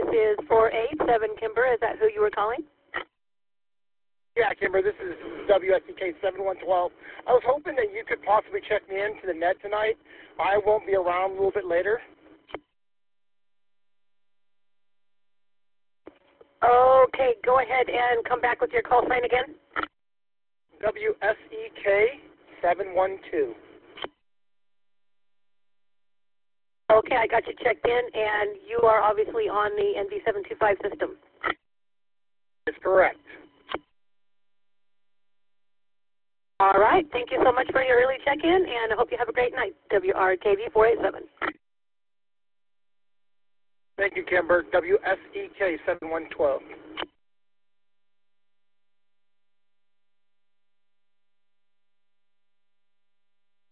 is 487, Kimber. Is that who you were calling? Yeah, Kimber, this is WSEK 7112. I was hoping that you could possibly check me into the net tonight. I won't be around a little bit later. Okay, go ahead and come back with your call sign again. WSEK 712. Okay, I got you checked in, and you are obviously on the NV725 system. That's correct. All right, thank you so much for your early check-in, and I hope you have a great night. WRKV 487. Thank you, Kimber. WSEK 7112.